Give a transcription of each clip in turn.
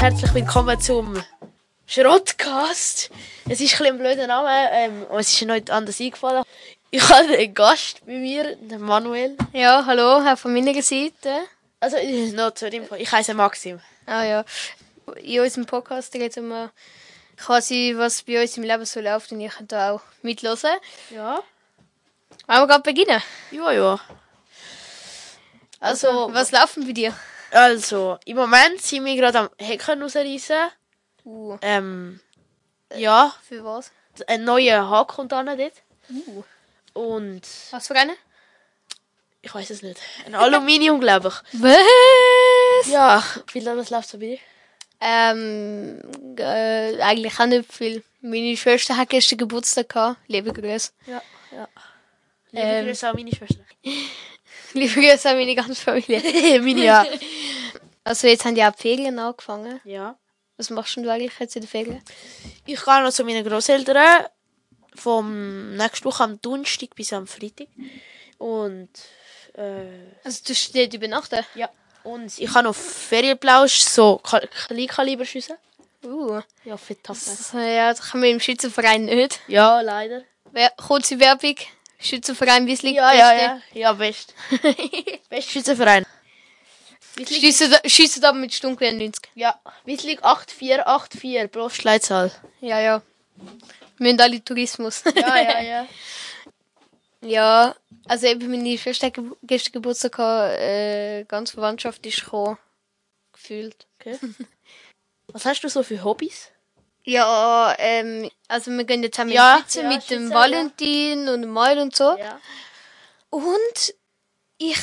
herzlich willkommen zum Schrottcast. Es ist ein blöder Name, es ist noch nicht anders eingefallen. Ich habe einen Gast bei mir, den Manuel. Ja, hallo, auch von meiner Seite. Also, noch zu dem Fall. Ich heiße Maxim. Ah ja, in unserem Podcast reden wir quasi, was bei uns im Leben so läuft, und ich kann da auch mithören. Ja. Wollen wir gerade beginnen? Ja. Also, was laufen bei dir? Also, im Moment sind wir gerade am Hacken rausreißen. Ja, Für was? ein neuer Haken kommt an dort. Und Was für eine? ich weiß es nicht. Ein Aluminium, glaube ich. Was? Ja, wie lange das läuft so bei dir? Eigentlich auch nicht viel. Meine Schwester hat gestern Geburtstag gehabt. Liebe Grüße. Ja. Liebe Grüße an meine Schwester. Liebe Grüße an meine ganze Familie. Meine, ja. Also jetzt haben die auch die Ferien angefangen. Ja. Was machst du eigentlich jetzt in den Ferien? Ich gehe noch zu meinen Grosseltern vom nächsten Woche am Donnerstag bis am Freitag. Und Also du stehst dort übernachten? ja. Und ich habe noch Ferienplausch, so Kleinkaliberschüsse. Ja, für Tassen. Ja, das kann man im Schützenverein nicht. Ja, leider. Kurze Werbung. Schützenverein Wieslig. Ja, best. Best Schützenverein. Schiessen aber mit Stunde 90. Ja, Wieslig 8484, Postleitzahl. Ja. Wir müssen alle Tourismus. Ja. Ja, also eben meine Schwester hat gestern Geburtstag gehabt, ganz Verwandtschaft ist gekommen. Gefühlt. Okay. Was hast du so für Hobbys? Ja, also wir gehen jetzt zusammen schwitzen mit dem Valentin und dem Mail und so. Ja. Und ich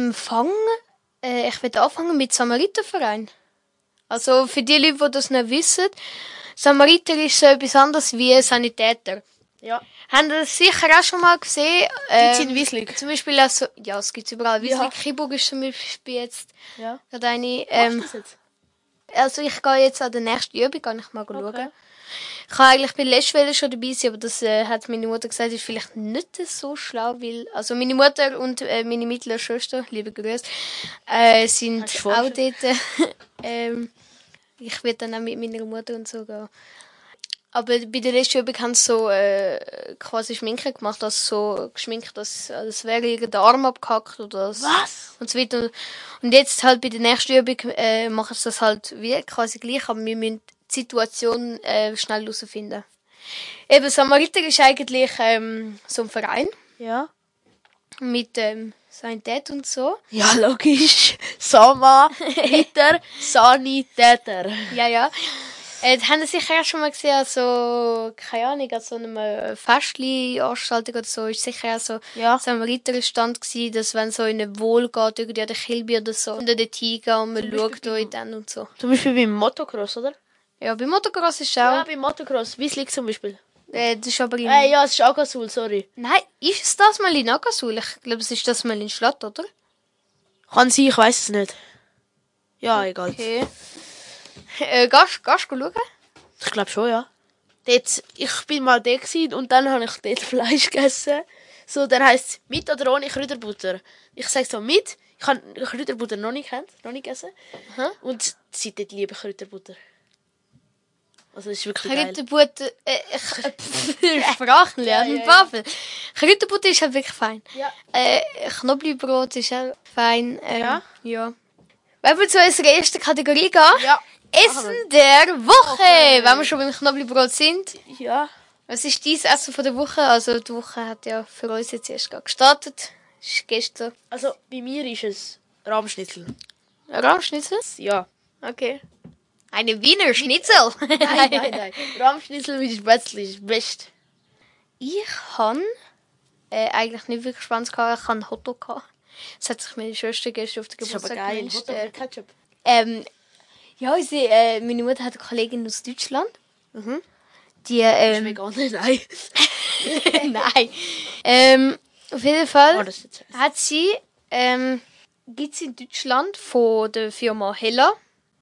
ich will anfangen mit Samariterverein. Also für die Leute, die das nicht wissen, Samariter ist so etwas anderes wie Sanitäter. Ja. Haben Sie das sicher auch schon mal gesehen? Gibt's in Wieslig? Zum Beispiel auch so, ja, es gibt überall. Wieslig, Kiburg ist zum Beispiel jetzt Ja. gerade eine. Machst du das jetzt? Also ich gehe jetzt an der nächsten Übung, kann ich mal schauen. Okay. Ich kann eigentlich bei der letzten Welle schon dabei sein, aber das hat meine Mutter gesagt, ist vielleicht nicht so schlau, weil, also meine Mutter und meine mittlere Schwester, liebe Grüße, sind auch dort. Ich werde dann auch mit meiner Mutter und so gehen. Aber bei der letzten Übung haben sie so quasi Schminken gemacht, also so geschminkt, als wäre irgendein Arm abgehackt oder das. Was? Und so weiter. Und jetzt halt bei der nächsten Übung machen sie das halt wie quasi gleich, aber wir müssen die Situation schnell herausfinden. Eben, Samariter ist eigentlich so ein Verein Ja. mit Sanität und so. Ja, logisch. Sama-Ritter, Sanitäter. Ja. Das haben Sie sicher auch schon mal gesehen, also, keine Ahnung, an so einem Festli-Anstaltung oder so, ist sicher auch so Ja. Samariterstand gewesen, dass wenn so in eine Wohl geht, irgendwie an der Kilby oder so, unter den Tiger und man schaut da in den und so. Zum Beispiel beim Motocross, oder? Ja, beim Motocross ist Ja, auch, beim Motocross. Wieslig zum Beispiel. das ist aber in... Ja, es ist Agasul, sorry. Nein, ist es das mal in Agasul? Ich glaube, es ist das mal in Schlatt, oder? Kann sein, ich weiß es nicht. Ja, egal. Okay. Gehst du schauen? Ich glaube schon, ja. Dort, ich bin mal da gewesen und dann habe ich dort Fleisch gegessen. So, dann heisst es mit oder ohne Kräuterbutter. Ich sage so mit. Ich habe Kräuterbutter noch nicht gegessen. Aha. Und seitdem liebe ich Kräuterbutter. Also, das ist wirklich geil. Kräuterbutter, Sprachen lernen, Ja. Wafel. Kräuterbutter ist halt wirklich fein. Ja. Knoblauchbrot ist auch fein. Ja. Wollen wir zu unserer ersten Kategorie gehen? Ja. Essen der Woche. Okay. Wenn wir schon beim Knoblauchbrot sind. Ja. Was ist dein Essen von der Woche? Also die Woche hat ja für uns jetzt erst gerade gestartet. Ist gestern. Also, bei mir ist es Rahmschnitzel. Rahmschnitzel? Ja. Okay. Eine Wiener Schnitzel. Nein. Rahmschnitzel mit Spätzle ist best. Ich habe eigentlich nicht wirklich Schwanz gehabt. Ich habe einen Hotdog gehabt. Das hat sich meine Schwester gestern auf den Das ist aber Geburtstag geil. gewünscht. Hotdog mit Ketchup. Ja, meine Mutter hat eine Kollegin aus Deutschland. Mhm. Die, Ist vegan? Nein. Nein. Auf jeden Fall Das ist jetzt hat sie, gibt es in Deutschland von der Firma Hella,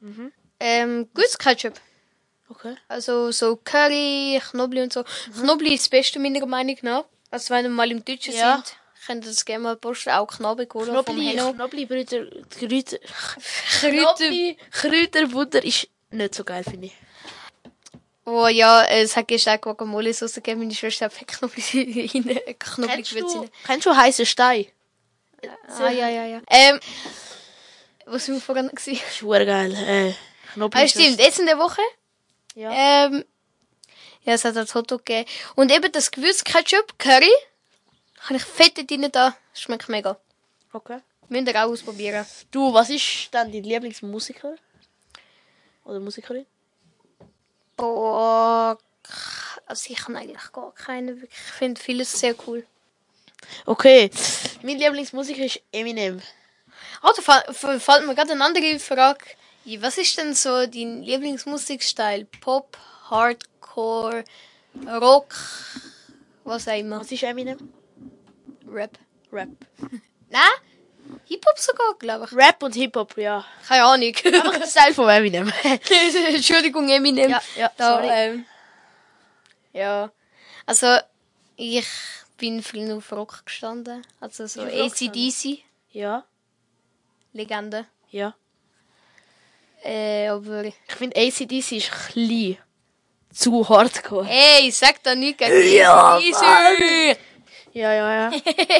gutes Ketchup. okay. Also so Curry, Knoblauch und so. Knoblauch ist das Beste meiner Meinung nach. Also wenn wir mal im Deutschen sind, könnt ihr das gerne mal posten. Auch Knoblauch, oder? Vom Hello. Kräuterbutter ist nicht so geil, finde ich. Oh ja, es hat gestern Guacamole-Sauce gegeben. Meine Schwester hat Knoblauch rein. Kennst du heiße Stein? Ja. Was sind wir vorhin gewesen? Schwer geil. Knoblauch. Stimmt, jetzt in der Woche. Ja. Ja, es hat als Hotdog gegeben. Und eben das Gewürz-Ketchup, Curry, habe ich fett drin da. Schmeckt mega. Okay. Müsst ihr auch ausprobieren. Du, was ist dann dein Lieblingsmusiker? Oder Musikerin? Boah, also ich habe eigentlich gar keine. Ich finde vieles sehr cool. Okay. Mein Lieblingsmusiker ist Eminem. Oh, da fällt mir gerade eine andere Frage. Was ist denn so dein Lieblingsmusikstil? Pop, Hardcore, Rock, was auch immer? Was ist Eminem? Rap. Rap. Nein? Hip-Hop sogar, glaube ich. Rap und Hip-Hop, ja. Keine Ahnung. Einfach der Style von Eminem. Entschuldigung, Eminem. Ja, Da, sorry. ja. Also, ich bin viel auf Rock gestanden. Also so Auf Rock AC/DC, Ja, Legende. ja. Aber, Ich finde AC/DC ist klein. Zu hardcore. ey, sag da nicht gegen Ja, AC/DC. Ja.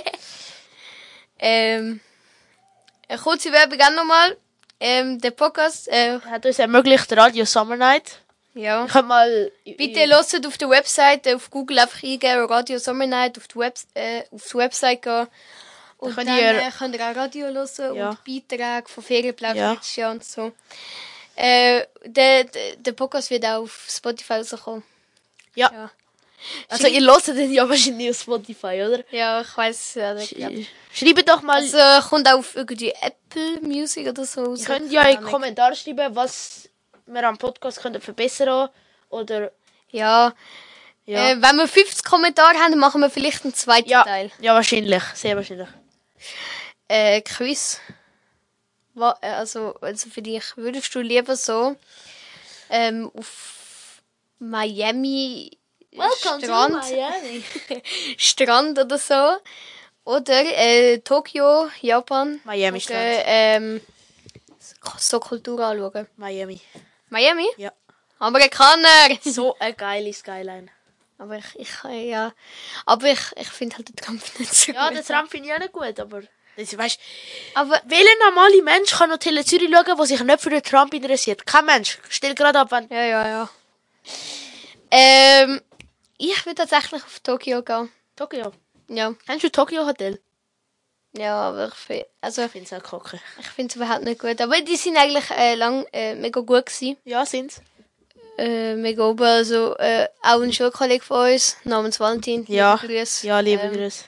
Eine kurze Werbung auch nochmal. Der Podcast, Hat uns ermöglicht Radio Summer Night. ja. Ich hab mal... Bitte hört auf der Website, auf Google einfach eingeben, Radio Summer Night, auf die Website gehen. Und könnt dann ihr- könnt ihr auch Radio hören Ja. und Beiträge von Ferienplätzen Ja. letztes Jahr und so. Der Podcast wird auch auf Spotify rauskommen. Ja. Ja. Also ihr hört den ja wahrscheinlich auf Spotify, oder? Ja, ich weiss, ja, ich glaub. Schreibt doch mal... Also kommt auch auf irgendwie Apple Music oder so raus. Ihr könnt ja in die Kommentare schreiben, was wir am Podcast können verbessern oder... Ja. Ja. Wenn wir 50 Kommentare haben, dann machen wir vielleicht einen zweiten Teil. Ja, wahrscheinlich. Sehr wahrscheinlich. Quiz. Also für dich, würdest du lieber so auf Miami Strand, Miami. Strand oder so, oder Tokio, Japan, Miami oder, so Kultur anschauen? Miami. Miami? Ja. Amerikaner! So eine geile Skyline. Aber ich finde halt den Trump nicht so Ja, gut. den Trump finde ich auch nicht gut, aber... Das, weißt, Aber welcher normale Mensch kann noch Tele Zürich schauen, der sich nicht für den Trump interessiert? Kein Mensch. Stell gerade ab, wenn... ja. Ich würde tatsächlich auf Tokio gehen. Tokio. Ja. Kennst du Tokio Hotel? Ja, aber ich finde Ich finde es auch kacke. es überhaupt nicht gut. Aber die sind eigentlich lang mega gut gewesen. Ja, sind's. Mega oben, also auch ein Schulkollege von uns, namens Valentin. Ja. Liebe Grüße. Ja, liebe Grüße.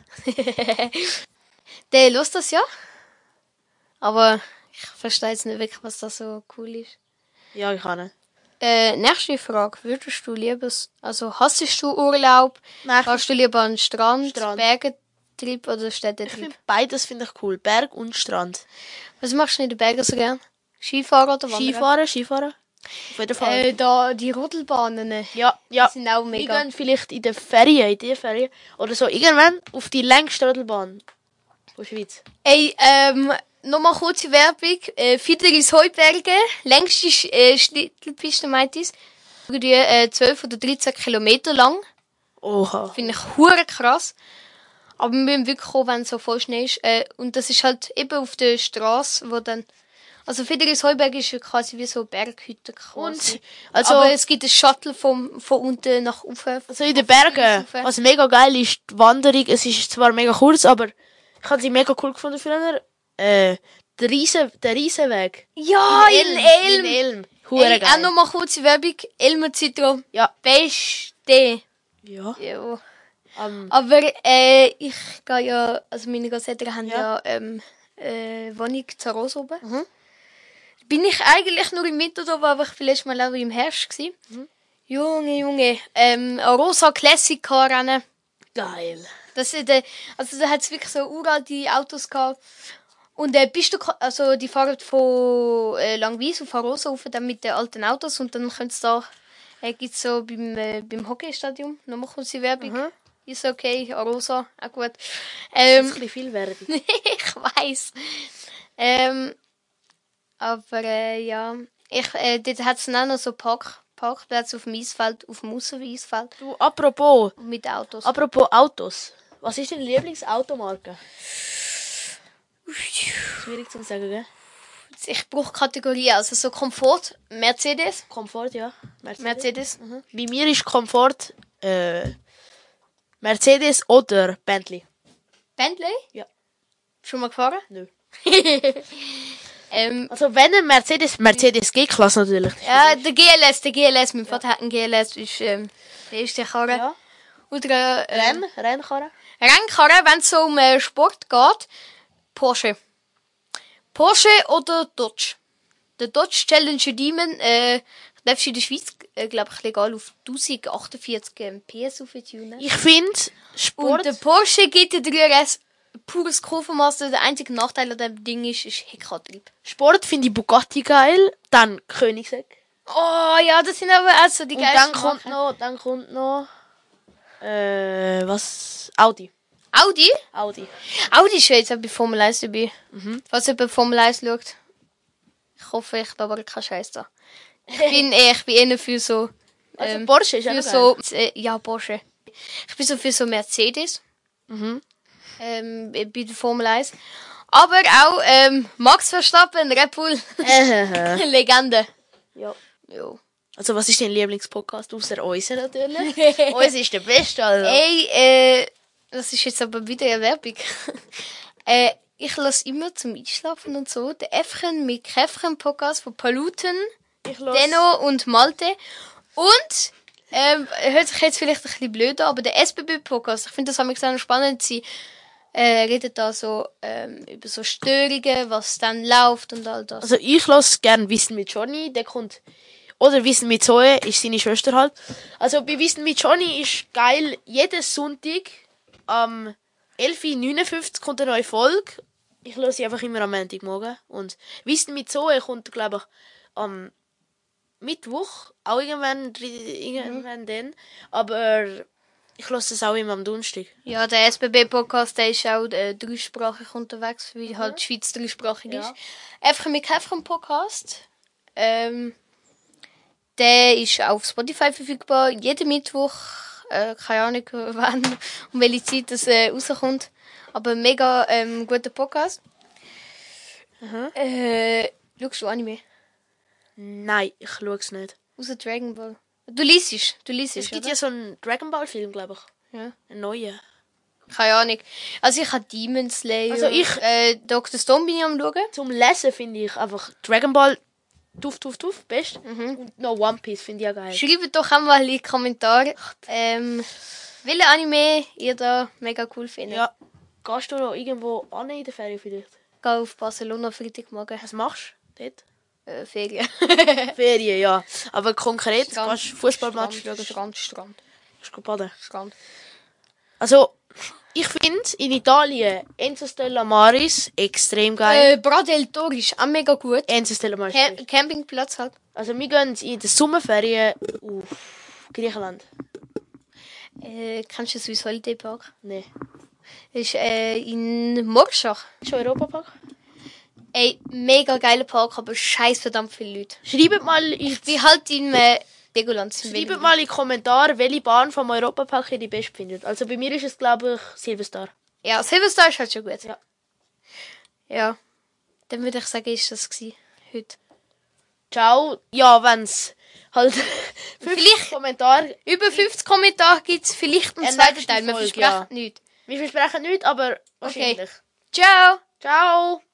Der lust das ja. Aber ich verstehe jetzt nicht wirklich, was da so cool ist. Ja, ich kann nicht. Nächste Frage. Würdest du lieber, also hassest du Urlaub? Nein, Hast du lieber einen Strand, Strand. Bergentrip oder ich Städtetrip? finde beides finde ich cool. Berg und Strand. Was machst du in den Bergen so gern? Skifahren oder Wandern? Skifahren. Auf jeden Fall. Da die Rodelbahnen. Ja. Die sind auch Wir mega. gehen vielleicht in die Ferien oder so irgendwann auf die längste Rodelbahn von der Schweiz. Ey, nochmal kurze Werbung. Fidelis Heuberge, längste Schlittelpiste meint es. Die 12 oder 13 Kilometer lang. Oha. Finde ich hure krass. Aber wir müssen wirklich kommen, wenn es so voll Schnee ist. Und das ist halt eben auf der Straße, wo dann... Also Fidelis Heuberge ist ja quasi wie so eine Berghütte quasi. Und, also, Aber es gibt einen Shuttle von unten nach oben. also in den Bergen, was mega geil ist, die Wanderung, es ist zwar mega kurz, aber ich habe sie mega cool gefunden früher. Der Riesenweg. Ja, in Elm. In Elm. Hure Ey, auch geil. nochmal kurze Werbung. Elmer Zitro. Ja. Beste. Ja. Ja. Um, Aber ich gehe ja, also meine Großeltern haben Ja. ja Wohnung zu Aros oben. Mhm. Bin ich eigentlich nur im Winter da, aber ich war letztes Mal auch im Herbst gewesen. Junge. Arosa Classic Car Rennen. geil. Das ist, also da hat es wirklich so uralte Autos gehabt. Und bist du, also die fahren von Langwies auf Arosa rauf, dann mit den alten Autos und dann könnt's da, gibt's so beim Hockeystadion, nochmal kurze Werbung. Mhm. Ist okay, Arosa, auch gut. Das ist ein bisschen viel Werbung. Ich weiss. Aber ja, Dort hat es auch noch so Parkplätze auf dem Eisfeld, auf dem Ausser-Eisfeld. Du, apropos Mit Autos. Autos. Was ist deine Lieblingsautomarke? Schwierig zu sagen, gell? Ich brauche Kategorien, also so Komfort, Mercedes. Komfort, ja. Mercedes. Bei mir ist Komfort Mercedes oder Bentley. Bentley? Ja. Schon mal gefahren? Nö. Ähm, Also wenn ein Mercedes G-Klasse natürlich. ja, der GLS. Mein Vater hat einen GLS, ist der erste Karre. Ja. Oder Rennkarre. Rennkarre, wenn es so um Sport geht, Porsche. Porsche oder Dodge. Der Dodge Challenger Demon darfst du in der Schweiz, glaube ich, legal auf 1048 PS auftunen. Ich finde Und Sport. der Porsche GT3 RS, pures Kurvenmaß. Der einzige Nachteil an dem Ding ist Heckantrieb. Sport finde ich Bugatti geil, dann Koenigsegg. Oh ja, das sind aber auch so die Und geilsten dann kommt noch was? Audi. Audi? Audi. Audi ist ja jetzt auch bei Formel 1 dabei. Falls jemand Formel 1 schaut. Ich hoffe, ich aber keinen Scheiß da. Ich bin eher für so... Also Porsche ist ja für noch so, ja, Porsche. Ich bin so für so Mercedes. Bei der Formel 1. Aber auch Max Verstappen, Red Bull. geil. Legende. Ja. Jo. Also was ist dein Lieblingspodcast? Außer unseren natürlich. Uns ist der beste, also. Ey, das ist jetzt aber wieder eine Werbung. Ich lasse immer zum Einschlafen und so den Äffchen mit Käffchen Podcast von Paluten, Ich lass- Denno und Malte. Und, hört sich jetzt vielleicht ein bisschen blöd an, aber der SBB-Podcast, ich finde das auch spannend. Sie redet da so über so Störungen, was dann läuft und all das. Also ich lasse gerne Wissen mit Johnny, der kommt. Oder Wissen mit Zoe, ist seine Schwester halt. Also bei Wissen mit Johnny ist geil, jeden Sonntag am 11.59 Uhr kommt eine neue Folge. Ich höre sie einfach immer am Montagmorgen. Und Wissen mit Zoe kommt, glaube ich, am Mittwoch. Auch irgendwann dann. Aber ich höre es auch immer am Donnerstag. Ja, der SBB-Podcast, der ist auch dreisprachig unterwegs, weil halt die Schweiz dreisprachig Ja. ist. Einfach mit Käffchen-Podcast. Der ist auf Spotify verfügbar. Jeden Mittwoch. Keine Ahnung, wann um welche Zeit das rauskommt. Aber mega guter Podcast. Schaust du Anime? Nein, ich schaue es nicht. Außer Dragon Ball. Du liest, Es gibt oder? ja so einen Dragon Ball Film, glaube ich. Ja. Einen neuen. Keine Ahnung. Also ich habe Demon Slayer. Also Dr. Stone bin ich am schauen. Zum Lesen finde ich einfach Dragon Ball tuff, best. Und noch One Piece finde ich ja geil. Schreibt doch einmal in die Kommentare, welche Anime ihr da mega cool findet. Ja. Gehst du noch irgendwo an in der Ferien vielleicht? Geh auf Barcelona Freitagmorgen. Was machst du dort? Ferien. Ferien, ja. Aber konkret, gehst du Fußballmatch schauen? Strand. Gehst du baden? Strand. Also, ich finde in Italien Enzo Stella Maris extrem geil. Bra del Toro ist auch mega gut. Enzo Stella Maris. Campingplatz halt. Also, wir gehen in der Sommerferien auf Griechenland. Kennst du den Swiss Holiday Park? Nee. Das ist in Morschach. Ist schon Europapark? Ey, mega geiler Park, aber scheiß verdammt viele Leute. Schreibt mal in Wie halt in Legoland. Schreibt mal in die Kommentare, welche Bahn vom Europapark ihr die best findet. Also bei mir ist es, glaube ich, Silverstar. Ja, Silverstar ist halt schon gut. Ja. Ja. Dann würde ich sagen, ist das gewesen. Heute. Ciao. Ja, wenn's halt Vielleicht Kommentare. über 50 Kommentare gibt es vielleicht einen Eine zweiten nächste Teil. Wir Folge, versprechen ja. nichts. Wir versprechen nichts, aber wahrscheinlich. Ciao! Ciao.